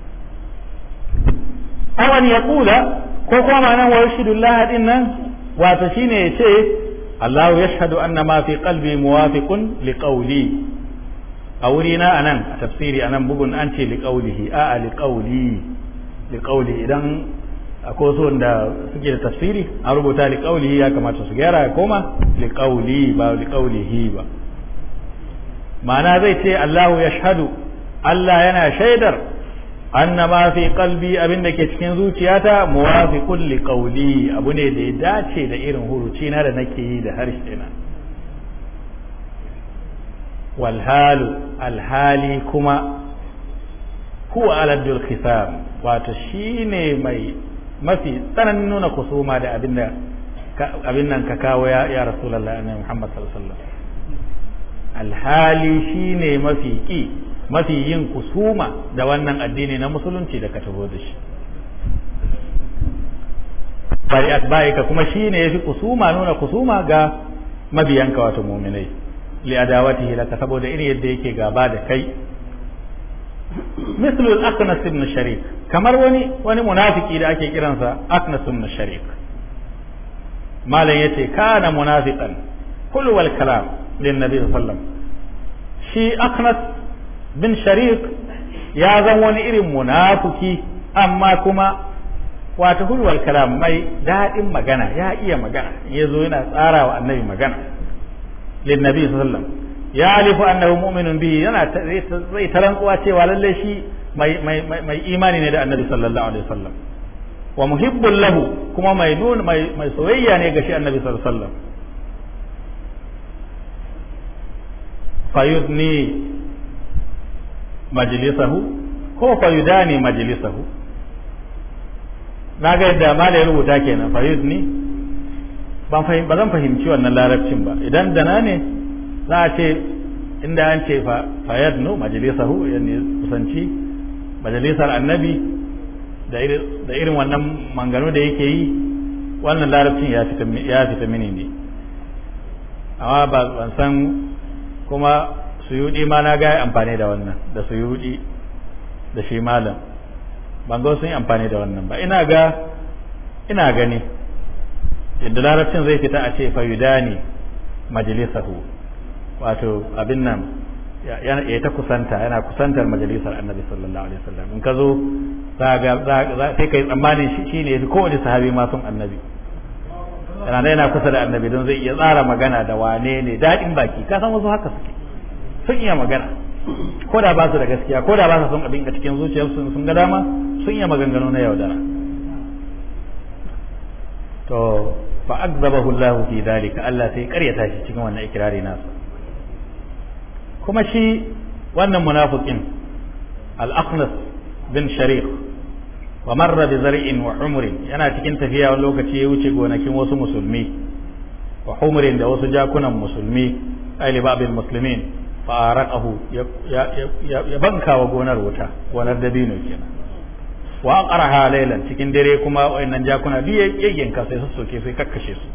awan yaqula, ko kuma ma'anar wa yashhadu Allah din nan wato shine ya ce Allah yashhadu anna ma fi qalbi muwafiqun li qawli, a wurina anan a tafsiri anan bugun an ce li qawlihi, a a li qawli li qawli. idan akwai so da suke da tafsiri a rubuta li qawlihi, ya kamata su gyara ya koma li qawli ba li qawlihi ba. ma'ana zai ce Allah yashhadu, Allah yana shaidar anna ma fi qalbi, abin da ke cikin zuciyata muwafiqun li qawli, abu ne da ya dace da irin huruci na da nake yi da harshe na. wal halu, alhali kuma huwa aladul khisam, wato shine mai mafi tsananin nuna kusuma da abin da abin nan ka kawo ya, ya rasulullahi annabi Muhammad sallallahu alaihi wasallam. alhali shine mafi ki, mafi yin kusuma da wannan addini na musulunci da ka taho da shi. bari atba'ika, kuma shine yafi kusuma, nuna kusuma ga mabiyanka wato mu'minai, li adawatihi laka, saboda irin yadda yake gaba da kai. mislu al-aqnas ibn sharik, kamar wani wani munafiki da ake kiransa aqnas ibn sharik. malan yace kana munafiqan kullu wal kalam lin nabi sallallahu alaihi wasallam. shi aqnas bin sharik ya zan wani irin munafiki, amma kuma wata hulwal kalam, mai daɗin magana, ya iya magana, ya zo yana tsara wa annabi magana. lin nabi sallallahu alaihi wasallam ya alifu annahu mu'minun bihi, yana zai tarantsuwa cewa lalle shi mai mai mai imani ne da annabi sallallahu alaihi wasallam. wa muhibbun lahu, kuma mai nun mai mai soyayya ne ga shi annabi sallallahu alaihi wasallam. fayudni majlisahu ko fayudani majlisahu na ga yadda malai rubuta kenan fayudni ban fahim ba zan fahimci wannan larabcin ba idan dana ne za a ce inda an ce fa fayadnu majlisahu yani kusanci majalisar annabi da da irin wannan mangano da yake yi wannan larabcin ya fita ya fita mini ne amma ba ban san kuma suyudi ma na ga amfani da wannan da suyudi da shi malam ban ga sun yi amfani da wannan ba ina ga ina gani yadda larabcin zai fita a ce fayudani majalisahu wato abin nan ya ta kusanta yana kusantar majalisar annabi sallallahu alaihi wasallam in ka zo za ga sai kai tsammanin shi ne kowane sahabi ma sun annabi yana da yana kusa da annabi don zai iya tsara magana da wane ne daɗin baki ka san wasu haka suke sun iya magana ko da ba su da gaskiya ko da ba su son abin a cikin zuciyarsu sun ga dama sun iya maganganu na yaudara to fa akzabahu Allah fi dalika Allah sai karyata shi cikin wannan ikrari nasa kuma shi wannan munafiqin al-Aqnas bin Shariq wa marra bi zar'in wa humrin yana cikin tafiya wani lokaci ya wuce gonakin wasu musulmi wa humrin da wasu jakunan musulmi ay li babil muslimin fa araqahu ya ya banka wa gonar wuta gonar dabino kenan wa aqaraha laylan cikin dare kuma wayannan jakuna biye yayyen ka sai su soke sai kakkashe su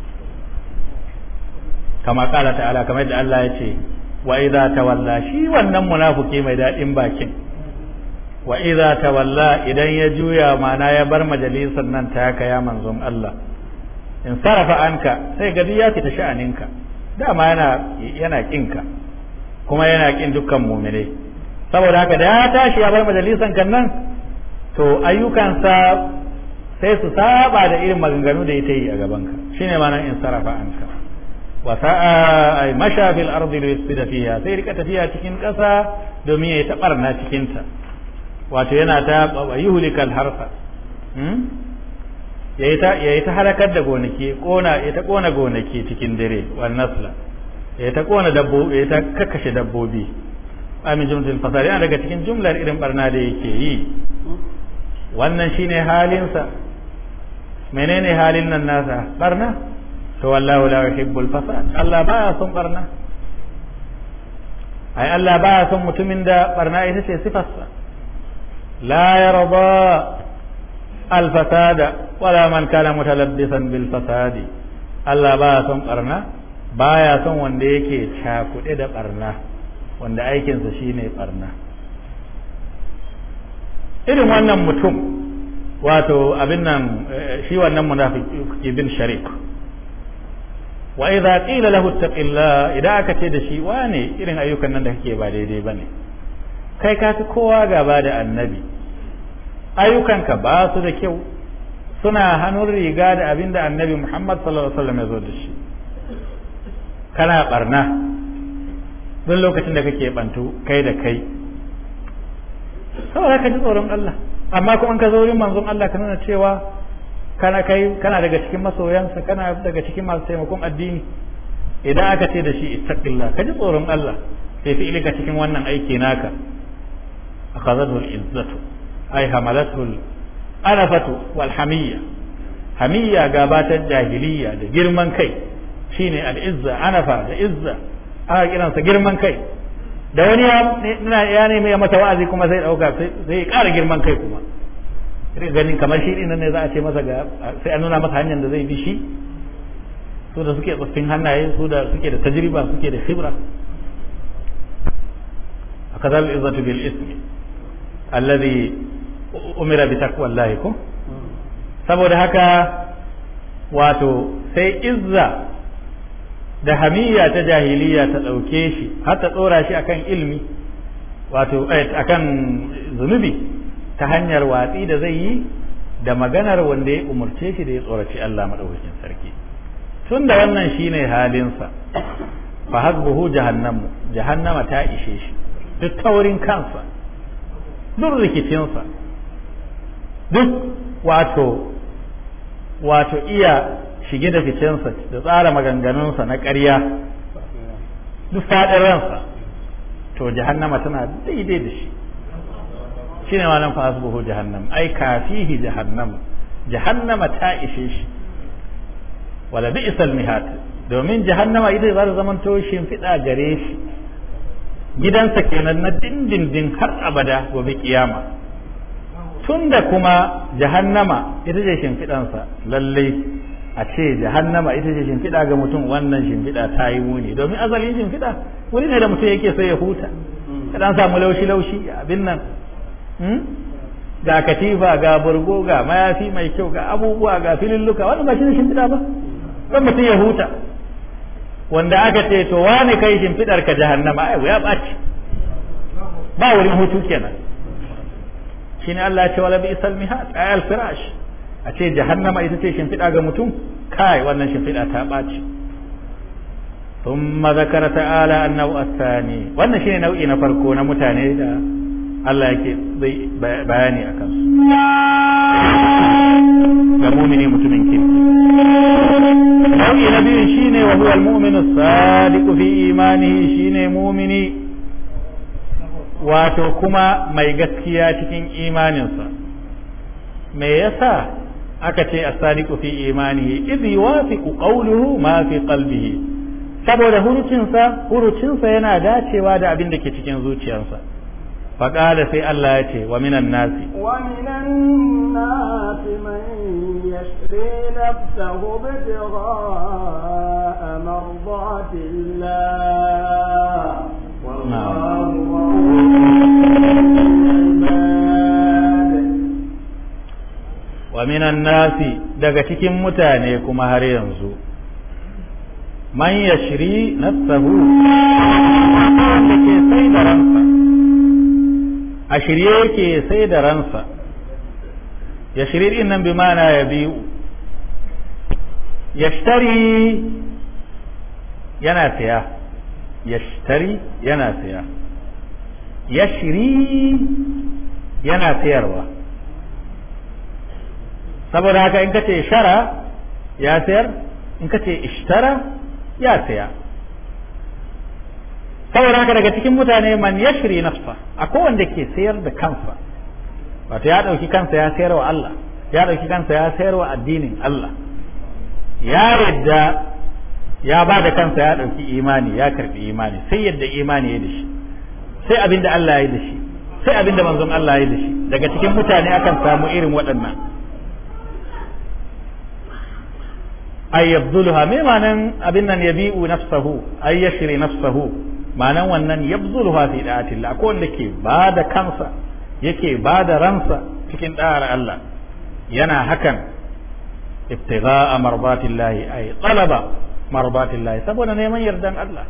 kama kala ta'ala kamar da Allah ya ce wa idza tawalla shi wannan munafiki mai dadin bakin wa idza tawalla idan ya juya mana ya bar majalisar nan ta haka ya manzon Allah in sarafa anka sai gadi ya fita sha'aninka dama yana yana kinka kuma yana kin dukkan mu'minai saboda haka da ya tashi ya bar majalisan kan nan to ayyukansa sai su saba da irin maganganu da yake yi a gabanka shine ma'anar in sarafa anka wa sa'a ay masha fil ardi liyusbida fiha sai rika tafiya cikin ƙasa domin ya tabarna cikin ta wato yana ta yuhlikal harfa hmm yayi ta yayi ta halakar da gonaki kona ya ta kona gonaki cikin dare wan nasla yayi ta kona dabbobi yayi ta kakkashe dabbobi amin jumlatul fasari yana daga cikin jumlar irin barna da yake yi wannan shine halinsa menene halin nan nasa barna to wallahu la yuhibbul fasad Allah baya son barna ai Allah baya son mutumin da barna ita ce sifarsa la yarda al fasada wala man kana mutalabbisan bil fasadi Allah baya son barna baya son wanda yake cakude da barna wanda aikinsa shine barna irin wannan mutum wato abin nan shi wannan munafiki bin Sharik wa idza qila lahu ittaqillah idan aka ce da shi wane irin ayyukan nan da kake ba daidai bane kai ka fi kowa gaba da annabi ayyukanka ba su da kyau suna hannun riga da abinda annabi Muhammad sallallahu alaihi wasallam ya zo da shi kana barna duk lokacin da kake bantu kai da kai saboda ka ji tsoron Allah amma kuma ka zo wurin manzon Allah ka nuna cewa kana kai kana daga cikin masoyansa kana daga cikin masu taimakon addini idan aka ce da shi ittaqillah ka ji tsoron Allah sai fi ilika cikin wannan aiki naka akhadhathu al-izzatu ay hamalathu al-anafatu wal hamiyya hamiyya gabatar jahiliya da girman kai shine al-izza anafa da izza aka kiransa girman kai da wani ya nemi ya mata wa'azi kuma sai dauka sai ya ƙara girman kai kuma ganin kamar shi din ne za a ce masa ga sai a nuna masa hanyar da zai bi shi su da suke tsoffin hannaye su da suke da tajriba suke da khibra akadal izzatu bil ismi alladhi umira bi taqwallahi ko saboda haka wato sai izza da hamiyya ta jahiliya ta ɗauke shi har ta tsora shi akan ilmi wato akan zunubi ta hanyar watsi da zai yi da maganar wanda ya umurce shi da ya tsoraci Allah madaukakin sarki tun da wannan shine halinsa fa hasbuhu jahannamu jahannama ta ishe shi duk taurin kansa duk rikicinsa duk wato wato iya shige da ficensa da tsara maganganunsa na ƙarya duk faɗin ransa to jahannama tana daidai da shi shine malam fa asbuhu jahannam ai kafihi jahannam jahannama ta ishe shi wala bi'sal mihad domin jahannama ita za ta zama to shimfiɗa gare shi gidansa kenan na dindindin har abada gobe kiyama tunda kuma jahannama ita ce shimfiɗansa lallai a ce jahannama ita ce shimfiɗa ga mutum wannan shimfiɗa ta yi muni domin asalin shimfiɗa wuri ne da mutum yake sai ya huta ka dan samu laushi laushi abin nan ga katifa ga burgo ga mayafi mai kyau ga abubuwa ga fililluka wannan ba shi ne shimfiɗa ba dan mutum ya huta wanda aka ce to wani kai shimfiɗar ka jahannama ai ya ɓaci ba wurin hutu kenan shine Allah ya ce wala bi'sal mihad ay al firash a ce jahannama ita ce shimfiɗa ga mutum kai wannan shimfiɗa ta ɓaci thumma zakara ta'ala an-naw' ath-thani wannan shine nau'i na farko na mutane da Allah yake zai bayani akan su ga mu'mini mutumin kirki nau'i na biyu shine wa huwa al-mu'minu as-sadiq fi imanihi shine mu'mini wato kuma mai gaskiya cikin imaninsa me yasa aka ce as-sadiqu fi imanihi idh yuwafiqu qawluhu ma fi qalbihi saboda hurucinsa hurucinsa yana dacewa da abin da ke cikin zuciyarsa faqala sai Allah ya ce wa minan nasi wa minan nasi man yashri nafsahu bigha'a mardatillah wallahu wa minan nasi daga cikin mutane kuma har yanzu man yashri nafsahu yake sai da ransa a shirye yake sai da ransa yashri din nan bi ma'ana yabi'u yashtari yana siya yashtari yana siya yashri yana sayarwa saboda haka in kace shara ya sayar in kace ishtara ya saya saboda haka daga cikin mutane man yashri nafsa akwai wanda ke sayar da kansa wato ya dauki kansa ya sayar wa Allah ya dauki kansa ya sayar wa addinin Allah ya yadda ya ba da kansa ya dauki imani ya karbi imani sai yadda imani ya da shi sai abinda Allah ya yi da shi sai abinda manzon Allah ya yi da shi daga cikin mutane akan samu irin waɗannan ay yabdulha me manan abin nan yabi'u nafsahu ay yashri nafsahu manan wannan yabdulha fi da'atillah ko wanda ke bada kansa yake bada ransa cikin da'ar Allah yana hakan ibtigha'a mardatillah ay talaba mardatillah saboda neman yardan Allah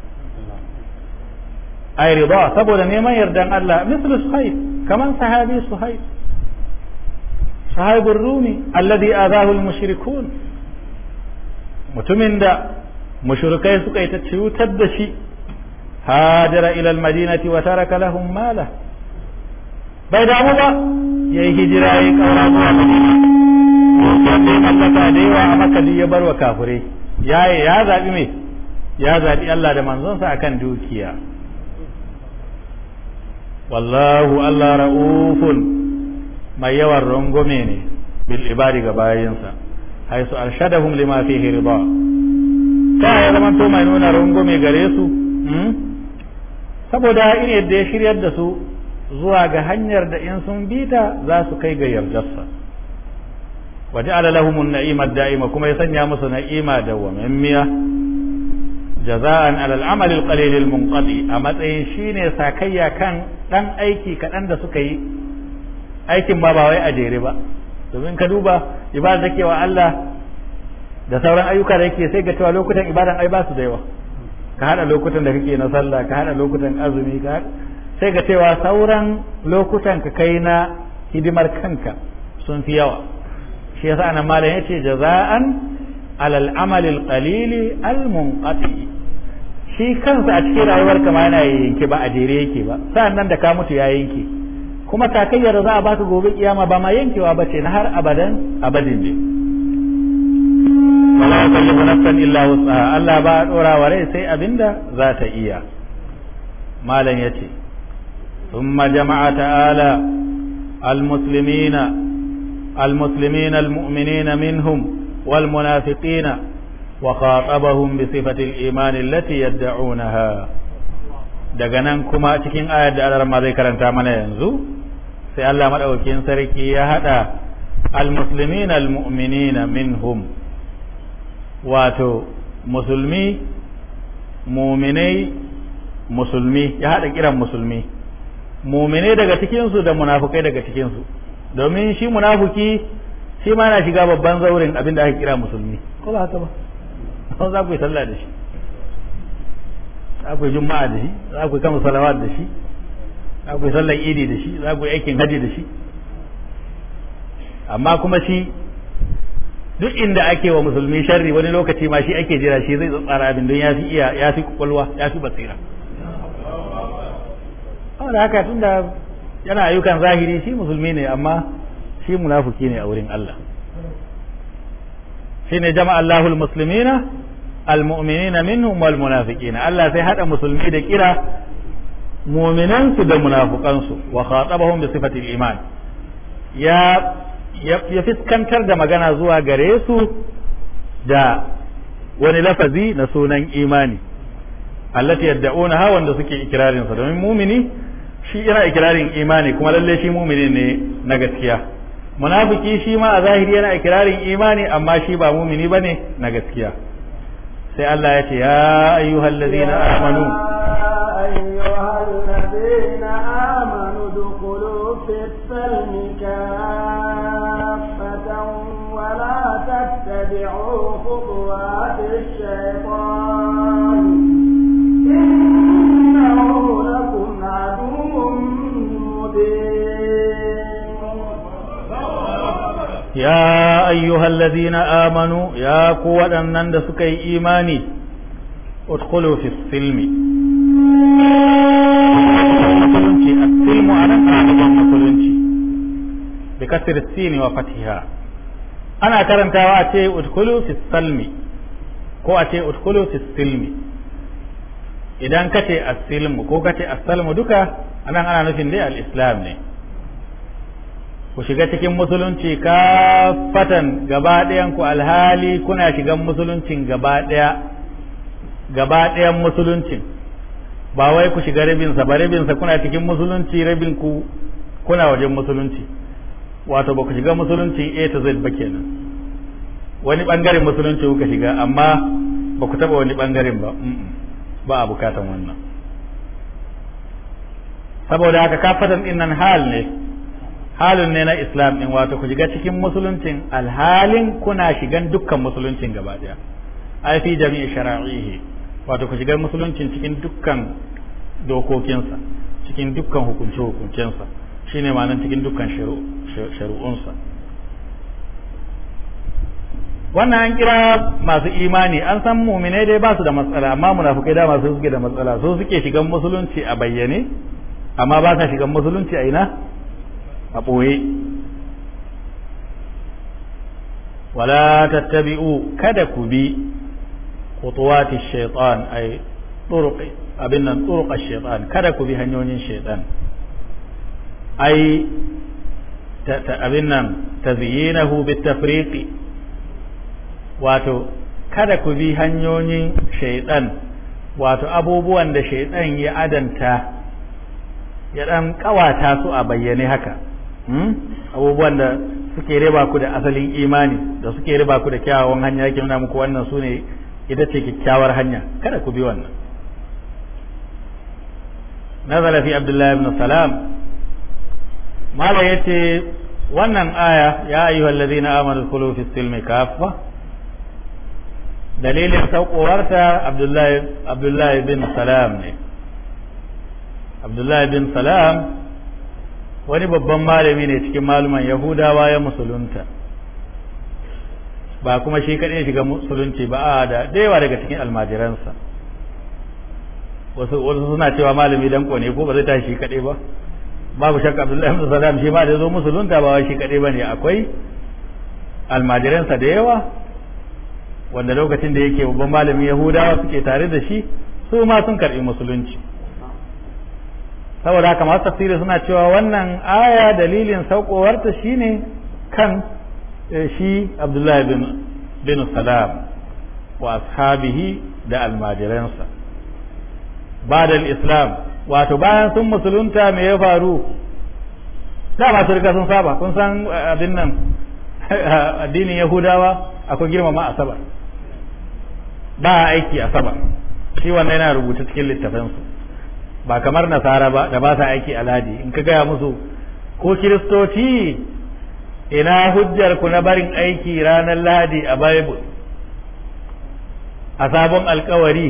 ay rida saboda neman yardan Allah mislu suhayb kaman sahabi suhayb sahaibur rumi alladhi adahu al-mushrikun mutumin da mushrikai suka yi ta cutar da shi hajara ila almadinati wa taraka lahum mala bai damu ba yayi hijira yayi kaura zuwa Madina sai mallaka da yawa a Makka ya bar wa kafirai yayi ya zabi me ya zabi Allah da manzonsa akan dukiya wallahu Allah raufun mai yawan rangome ne bil ibadi ga bayinsa haisu arshadahum lima fihi rida ta ya zaman to mai nuna rungume gare su saboda in yadda ya shiryar da su zuwa ga hanyar da in sun bita za su kai ga yardarsa waja'ala lahum an-na'ima ad-da'ima kuma ya sanya musu na'ima dawwamammiya jaza'an 'ala al-'amal al-qalil al-munqati a matsayin shine sakayya kan dan aiki kadan da suka yi aikin ba ba wai a jere ba domin ka duba ibada take wa Allah da sauran ayyuka da yake sai ga cewa lokutan ibadan ai ba su da yawa ka hada lokutan da kake na sallah ka hada lokutan azumi ka sai ga cewa sauran lokutan ka kai na hidimar kanka sun fi yawa shi yasa anan malam yace jaza'an alal amal al qalil al munqati shi kansa a cikin rayuwar ka ma yana yanke ba a jere yake ba sa'annan da ka mutu ya yanke kuma takayyar za a baka gobe kiyama ba ma yankewa bace na har abadan abadin ne wala yukallifu nafsan illa wus'aha Allah ba dora wa rai sai abinda za ta iya malan yace thumma jama'a ta'ala al-muslimina al-muslimina al-mu'minina minhum wal munafiqina wa khatabahum bi sifati al-iman allati yad'unaha. Daga nan kuma cikin ayar da Allah ma zai karanta mana yanzu sai Allah madaukakin sarki ya hada al-muslimina al-mu'minina minhum, wato musulmi mu'minai musulmi, ya hada kiran musulmi mu'minai daga cikin su da munafikai daga cikin su, domin shi munafiki shi ma yana shiga babban zaurin abinda ake kira musulmi, ko ba haka ba? ko za ku yi sallah da shi, za ku yi juma'a da shi, za ku yi kama salawat da shi, za ku yi sallar idi da shi, za ku yi aikin haji da shi. Amma kuma shi duk inda ake wa musulmi sharri wani lokaci ma shi ake jira, shi zai tsara abin don ya fi iya, ya fi kwakwalwa, ya fi basira. Saboda haka tunda yana ayyukan zahiri shi musulmi ne, amma shi munafiki ne a wurin Allah. Shine jama'a Allahul muslimina al-mu'minina minhum wal munafiqina. Allah sai hada musulmi da kira mu'minan su da munafikan su, wa khatabahum bi sifati al-iman. Ya ya fiskantar da magana zuwa gare su da wani lafazi na sunan imani, allati yad'unaha, wanda suke ikirarin sa. Domin mu'mini shi yana ikirarin imani, kuma lalle shi mu'mini ne na gaskiya. Munafiki shi ma a zahiri yana ikirarin imani, amma shi ba mu'mini bane na gaskiya. sai Allah ya ce ya ayyuhal ladina amanu ayyuhal ladina amanu dukhulu fis salmi kaffatan wa la tattabi'u khutuwatish shaytan innahu lakum aduwwun mubin. Ya ayyuhal ladina amanu, ya ku waɗannan da suka yi imani, udkhulu fi silmi. Musulunci, as-silmu ana ƙarfafa musulunci bi kasr sin wa fathiha. Ana karantawa a ce udkhulu fi silmi ko a ce udkhulu fi silmi. Idan kace as-silmu ko kace as-salmu duka anan ana nufin dai al-islam ne. Ku shiga cikin musulunci kafatan gaba ɗayan ku, alhali kuna shigan musuluncin gaba ɗaya, gaba ɗayan musuluncin, ba wai ku shiga rabinsa ba, rabinsa kuna cikin musulunci, rabin ku kuna wajen musulunci, wato ba ku shiga musuluncin A to Z ba kenan. Wani ɓangaren musulunci kuka shiga, amma ba ku taɓa wani ɓangaren ba, ba a bukatan wannan. Saboda haka kafatan ɗin nan hal ne, halin ne na islam din, wato ku shiga cikin musuluncin alhalin kuna shigan dukkan musuluncin gaba daya, ai fi jami'i shara'ihi, wato ku shiga musuluncin cikin dukkan dokokinsa, cikin dukkan hukunce hukuncensa, shine ma'anar cikin dukkan shari'unsa. Wannan an kira masu imani, an san mu'minai dai ba su da matsala, amma munafikai da masu suke da matsala, so suke shigan musulunci a bayyane amma ba sa shigan musulunci a ina, a ɓoye. Wala tattabi'u, kada ku bi khutuwati shaitan, ay turuqi abin nan turuqa shaitan, kada ku bi hanyoyin shaitan, ay abin nan tazyinahu bitafriqi, wato kada ku bi hanyoyin shaitan, wato abubuwan da shaitan ya adanta ya dan kawata su a bayyane haka, abubuwan da suke riba ku da asalin imani, da suke riba ku da kyawawan hanya, yake nuna muku wannan su ne ita ce kyakkyawar hanya, kada ku bi wannan. nazala fi Abdullahi ibn Salam, mala yace wannan aya ya ayyuhal ladina amanu khulu fi silmi kaffa, dalilin saukowarta Abdullahi Abdullahi bin Salam ne. Abdullahi bin Salam wani babban malami ne cikin maluman Yahudawa, ya musulunta, ba kuma shi kaɗai shiga musulunci ba, a da yawa daga cikin almajiransa. Wasu wasu suna cewa malami dan kone ko ba zai tashi shi kaɗai ba. Babu shakka Abdullahi bin Salam shi ma da zo musulunta ba wai shi kaɗai bane, akwai almajiransa da yawa wanda lokacin da yake babban malamin Yahudawa suke tare da shi, su ma sun karɓi musulunci. saboda haka masu tafsiri suna cewa wannan aya dalilin saukowarta shine kan shi Abdullahi bin bin Salam wa ashabihi da almajiransa ba'da al-islam wato bayan sun musulunta me ya faru da ba su riga sun saba kun san abin nan addinin Yahudawa akwai girmama asabar ba aiki asabar shi wannan yana rubuta cikin littafansu ba kamar nasara ba da ba sa aiki aladi in ka gaya musu ko kiristoci ina hujjar ku na barin aiki ranar lahadi a bible a sabon alkawari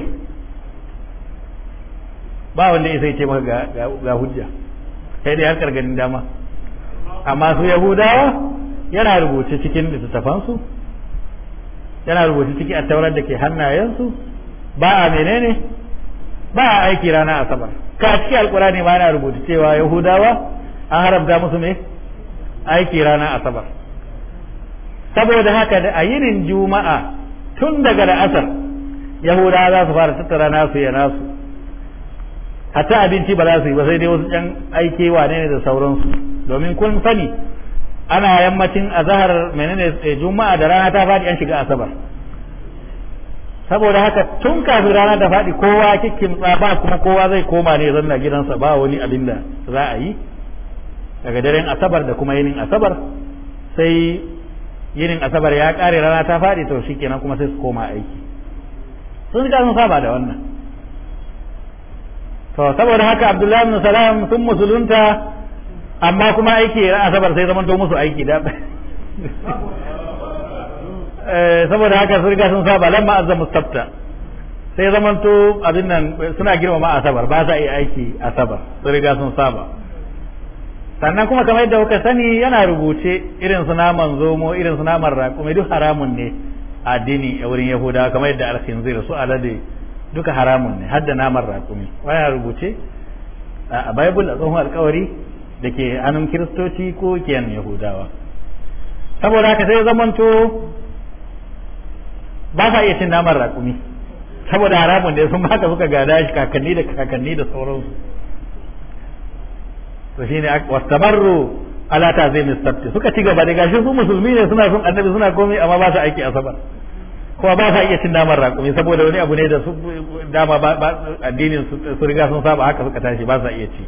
ba wanda ya sai ce maka ga hujja sai dai harkar ganin dama amma su yahudawa yana rubuce cikin littattafansu yana rubuce cikin attaurar da ke hannayensu ba a menene ba a aiki rana asabar ka cikin alkurani ma yana rubuta cewa yahudawa an haramta musu me aiki rana asabar saboda haka da a yinin juma'a tun daga da asar yahudawa za su fara tattara nasu ya nasu hatta abinci ba za su yi ba sai dai wasu yan aiki wane ne da sauransu domin kun sani ana yammacin azahar menene juma'a da rana ta faɗi an shiga asabar saboda haka tun kafin rana ta faɗi kowa kikkin ba kuma kowa zai koma ne zanna gidansa ba wani abin da za a yi daga daren asabar da kuma yinin asabar sai yinin asabar ya ƙare rana ta faɗi to shikenan kuma sai su koma aiki sun ga sun saba da wannan to saboda haka Abdullahi ibn Salam sun musulunta amma kuma aiki asabar sai zaman to musu aiki da saboda haka sun riga sun saba lamma azza mustabta sai zaman to abin nan suna girmama asabar ba sa yi aiki asabar sun riga sun saba sannan kuma kamar yadda kuka sani yana rubuce irin su naman zomo irin su naman raƙumi duk haramun ne a addini a wurin yahudawa kamar yadda alkhinzir su alade duka haramun ne har da naman raƙumi wani rubuce a bible a tsohon alkawari da ke hannun kiristoci ko kiyan yahudawa saboda haka sai zamanto ba sa iya cin naman raƙumi saboda haramun da sun haka suka gada shi kakanni da kakanni da sauransu to shine wastamarru ala ta'zim as-sabt suka ci gaba da gashi su musulmi ne suna son annabi suna komai amma ba sa aiki asabar kuma ba sa iya cin naman raƙumi saboda wani abu ne da su dama ba addinin su riga sun saba haka suka tashi ba sa iya ci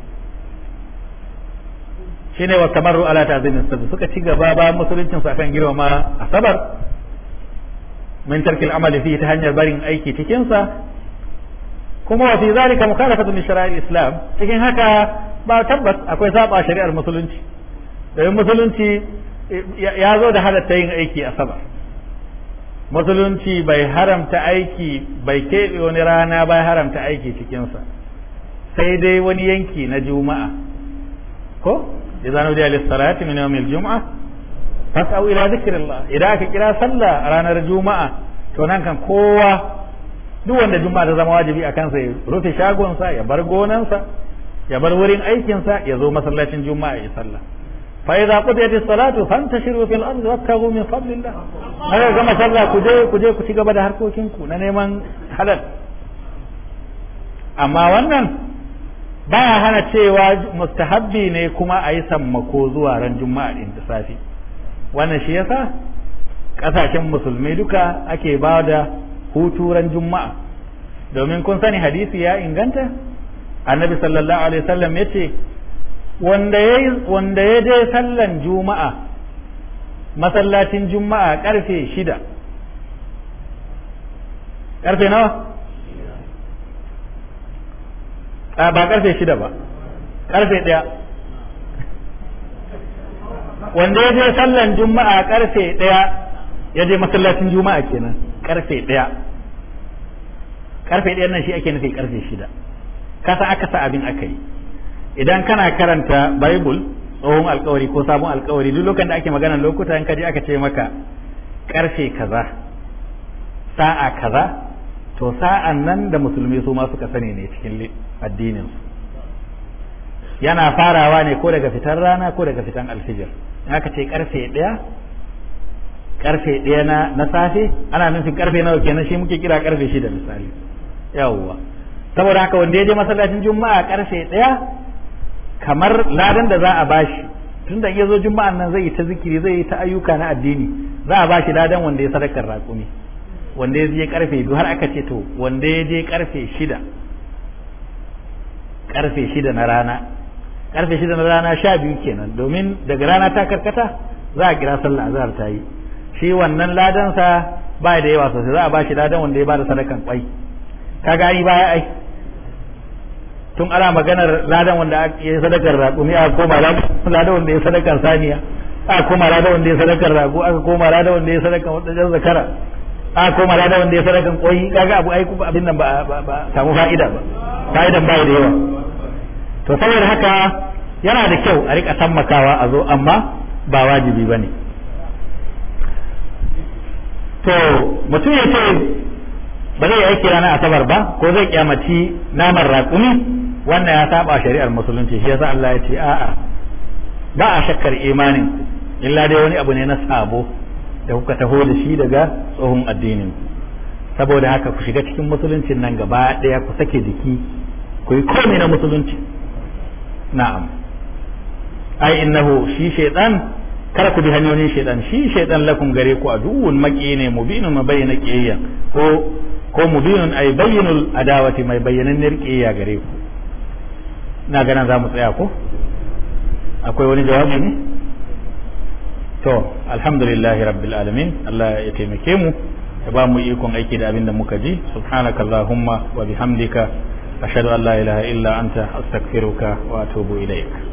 shine wastamarru ala ta'zim as-sabt suka ci gaba ba musuluncin su akan girmama asabar min tarkil amali fi ta hanyar barin aiki cikin sa kuma wa fi zalika mukhalafatu li shara'i islam cikin haka ba tabbas akwai saba shari'ar musulunci domin musulunci ya zo da halatta yin aiki asabar musulunci bai haramta aiki bai keɓe wani rana bai haramta aiki cikin sa sai dai wani yanki na juma'a ko idan nudiya lis-salati min yawmil jum'a fas'au ila dhikrillah idan aka kira sallah ranar juma'a to nan kan kowa duk wanda juma'a ta zama wajibi a kansa ya rufe shagonsa ya bar gonansa ya bar wurin aikinsa ya zo masallacin juma'a ya sallah fa idza qudiyat as-salatu fantashiru fil ardi wabtaghu min fadlillah haka gama sallah ku je ku je ku ci gaba da harkokin ku na neman halal amma wannan baya hana cewa mustahabbi ne kuma a yi sammako zuwa ran juma'a din da safi wannan shi yasa kasashen musulmi duka ake ba da hutu ran juma'a domin kun sani hadisi ya inganta annabi sallallahu alaihi wasallam yace wanda yayi wanda ya je sallan juma'a masallacin juma'a karfe shida karfe nawa a ba karfe shida ba karfe ɗaya wanda ya je sallan juma'a karfe ɗaya ya je masallacin juma'a kenan karfe ɗaya karfe ɗaya nan shi ake nufi karfe shida kasa aka sa abin aka yi idan kana karanta bible tsohon alkawari ko sabon alkawari duk lokacin da ake magana lokuta in kaje aka ce maka karfe kaza sa'a kaza to sa'an nan da musulmi su ma suka sani ne cikin addinin su yana farawa ne ko daga fitar rana ko daga fitan alfijir in aka ce karfe ɗaya karfe ɗaya na na safe ana nufin karfe nawa kenan shi muke kira karfe shida misali yawwa saboda haka wanda ya je masallacin juma'a karfe ɗaya kamar ladan da za a bashi tunda in ya zo juma'an nan zai yi ta zikiri zai yi ta ayyuka na addini za a bashi ladan wanda ya sadakar raƙumi wanda ya je karfe biyu har aka ce to wanda ya je karfe shida karfe shida na rana karfe shida na rana sha biyu kenan domin daga rana ta karkata za a kira sallah azhar ta yi shi wannan ladansa ba da yawa sosai za a bashi ladan wanda ya bada sadakan kwai kaga ai baya ai tun ana maganar ladan wanda ya sadakar raƙumi aka koma ladan wanda ya sadakar saniya aka koma ladan wanda ya sadakar rago aka koma ladan wanda ya sadakar wadannan zakara aka koma ladan wanda ya sadakan kwai kaga abu ai kuma abin nan ba ba samu fa'ida ba fa'idan ba da yawa to saboda haka yana da kyau a rika tammakawa a zo amma ba wajibi bane to mutum ya ce ba zai aiki ranar asabar ba ko zai kyamaci naman raƙumi wannan ya saba shari'ar musulunci shi yasa Allah ya ce a'a ba a shakkar imanin illa dai wani abu ne na sabo da kuka taho da shi daga tsohon addinin saboda haka ku shiga cikin musuluncin nan gaba daya ku sake jiki ku yi komai na musulunci na'am ai innahu shi shaytan kar ku bi hanyoyin shaytan shi shaytan lakum gare ku aduwwun maki ne mubinun mabayyana qiyya ko ko mubinun ay bayyinul adawati mai bayyanan qiyya gare ku na ganin za mu tsaya ko akwai wani jawabi ne to alhamdulillahi rabbil alamin Allah ya taimake mu ya ba mu ikon aiki da abin da muka ji subhanakallahumma wa bihamdika ashhadu an la ilaha illa anta astaghfiruka wa atubu ilaik